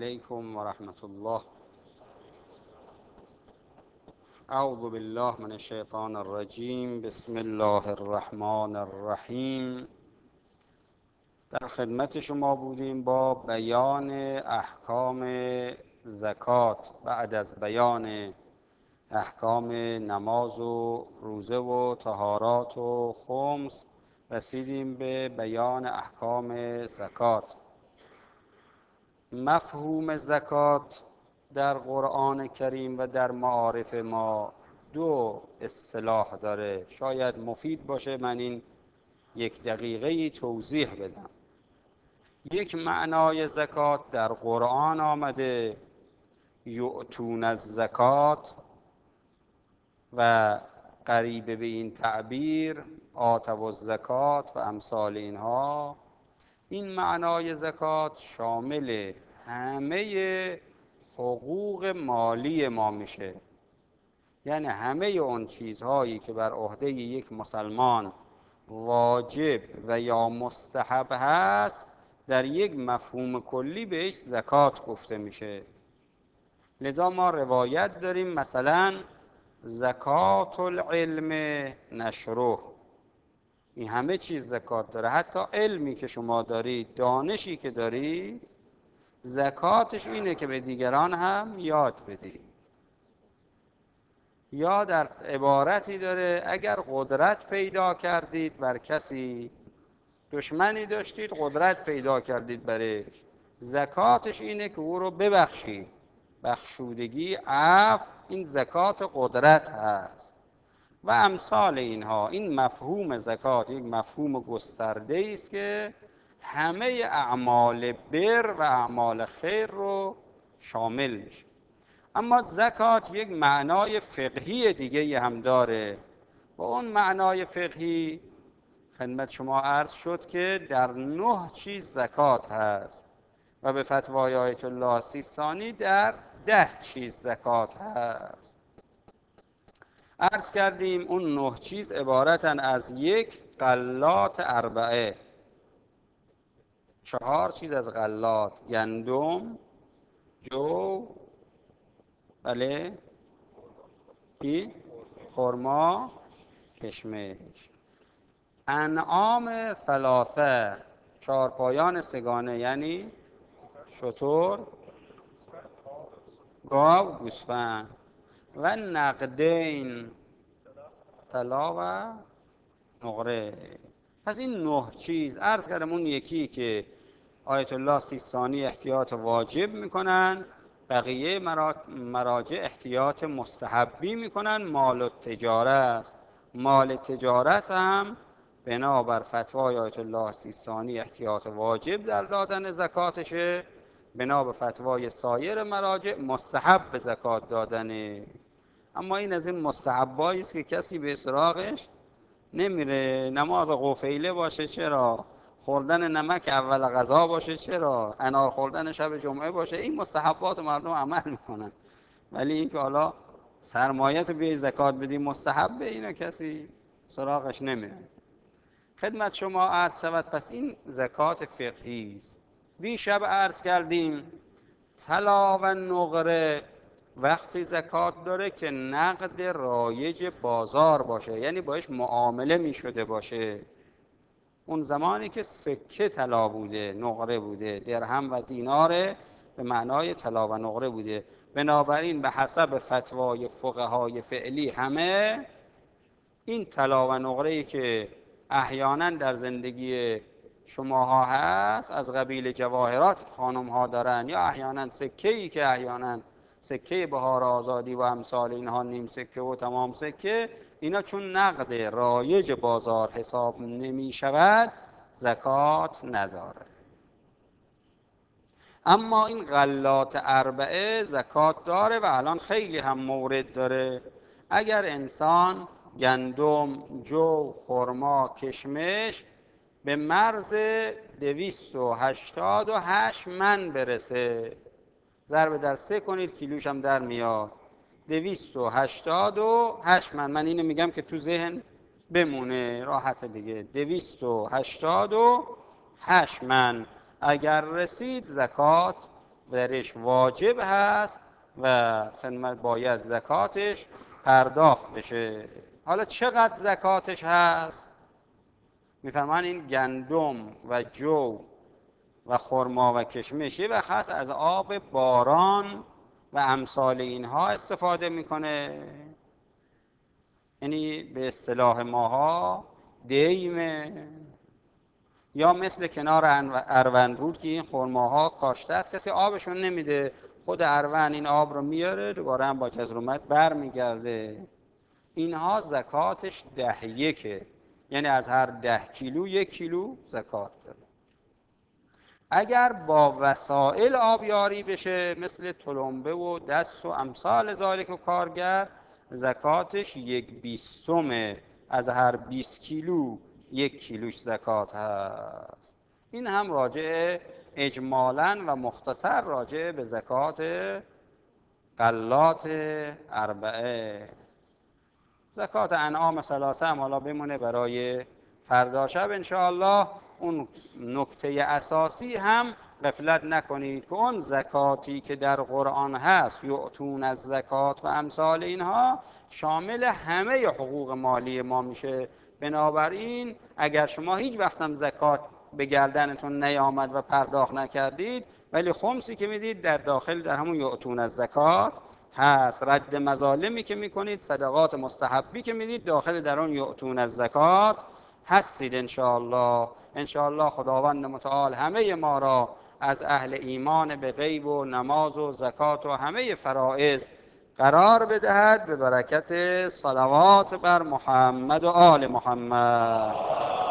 علیکم و رحمت الله. اعوذ بالله من الشیطان الرجیم. بسم الله الرحمن الرحیم. در خدمت شما بودیم با بیان احکام زکات. بعد از بیان احکام نماز و روزه و طهارات و خمس رسیدیم به بیان احکام زکات. مفهوم زکات در قرآن کریم و در معارف ما دو اصطلاح داره. شاید مفید باشه من این 1 دقیقه توضیح بدم. یک معنای زکات در قرآن آمده یؤتون الزکات و قریب به این تعبیر آتوا الزکات و امثال اینها. این معنای زکات شامل همه حقوق مالی ما میشه، یعنی همه اون چیزهایی که بر عهده یک مسلمان واجب و یا مستحب هست در یک مفهوم کلی بهش زکات گفته میشه. لذا ما روایت داریم مثلا زکات العلم نشره، این همه چیز زکات داره. حتی علمی که شما دارید، دانشی که دارید، زکاتش اینه که به دیگران هم یاد بدید. یا در عبارتی داره اگر قدرت پیدا کردید بر کسی، دشمنی داشتید قدرت پیدا کردید برش، زکاتش اینه که او رو ببخشید. بخشودگی، عفو، این زکات قدرت هست و امثال اینها. این مفهوم زکات یک مفهوم گسترده است که همه اعمال بر و اعمال خیر رو شامل میشه. اما زکات یک معنای فقهی دیگه هم داره و اون معنای فقهی خدمت شما عرض شد که در 9 چیز زکات هست و به فتوای آیت الله سیستانی در 10 چیز زکات هست. عرض کردیم اون 9 چیز عبارتن از یک غلات اربعه، 4 چیز از غلات: گندم، جو، بله، خرما، کشمش. انعام ثلاثه، 4 پایان سگانه، یعنی شتر، گاو، گوسفند. و نقدین، طلا و نقره. پس این 9 چیز عرض کردم. اون یکی که آیت الله سیستانی احتیاط واجب میکنن، بقیه مراجع احتیاط مستحبی میکنن. مال التجاره است. مال تجارت هم بنابر فتوای آیت الله سیستانی احتیاط واجب در دادن زکاتشه، بنابر فتوای سایر مراجع مستحب به زکات دادنه. اما این از این مستحبایی است که کسی به سراغش نمیره. نماز قفیله باشه چرا، خوردن نمک اول غذا باشه چرا، انار خوردن شب جمعه باشه، این مستحبات مردم عمل میکنن. ولی این که حالا سرمایت رو بیای زکات بدی مستحبه، اینو کسی سراغش نمیره. خدمت شما عرض شود پس این زکات فقهی است. دیشب عرض کردیم طلا و نقره وقتی زکات داره که نقد رایج بازار باشه، یعنی باش معامله می شده باشه. اون زمانی که سکه طلا بوده، نقره بوده، درهم و دیناره به معنای طلا و نقره بوده. بنابراین به حسب فتوای فقهای فعلی همه این طلا و نقره‌ای که احیانا در زندگی شماها هست از قبیل جواهرات خانم ها دارن، یا احیانا سکه‌ای که احیانا سکه بهار آزادی و امثال اینها، نیم سکه و تمام سکه، اینا چون نقد رایج بازار حساب نمی شود زکات نداره. اما این غلات اربعه زکات داره و الان خیلی هم مورد داره. اگر انسان گندم، جو، خرما، کشمش به مرز 288 من برسه، ضرب در 3 کنید کیلوش هم در میاد. 288 من. من اینو میگم که تو ذهن بمونه راحت دیگه. 288 من اگر رسید زکات درش واجب هست و خدمت باید زکاتش پرداخت بشه. حالا چقدر زکاتش هست؟ میفرمان این گندم و جو و خرما و کشمش یه وقت هست از آب باران و امثال اینها استفاده میکنه، یعنی به اصطلاح ماها دیمه، یا مثل کنار اروند رود که این خرماها کاشته است، کسی آبشون نمیده، خود اروند این آب رو میاره دوباره هم با کزرومت بر میگرده. اینها زکاتش 10 یعنی از هر 10 کیلو 1 کیلو زکات داره. اگر با وسائل آبیاری بشه مثل تلمبه و دست و امثال ذالک و کارگر، زکاتش 1/20 از هر 20 کیلو 1 کیلوش زکات هست. این هم راجع اجمالاً و مختصر راجع به زکات غلات اربعه. زکات انعام ثلاثه هم حالا بمونه برای فردا شب انشاءالله. اون نکته اساسی هم غفلت نکنید که اون زکاتی که در قرآن هست یؤتون از زکات و امثال اینها شامل همه حقوق مالی ما میشه. بنابراین اگر شما هیچ وقت هم زکات به گردنتون نیامد و پرداخت نکردید، ولی خمسی که میدید در داخل در همون یؤتون از زکات هست. رد مظالمی که میکنید، صدقات مستحبی که میدید، داخل در اون یؤتون از زکات هستید انشاءالله. انشاءالله خداوند متعال همه ما را از اهل ایمان به غیب و نماز و زکات و همه فرائض قرار بدهد به برکت صلوات بر محمد و آل محمد.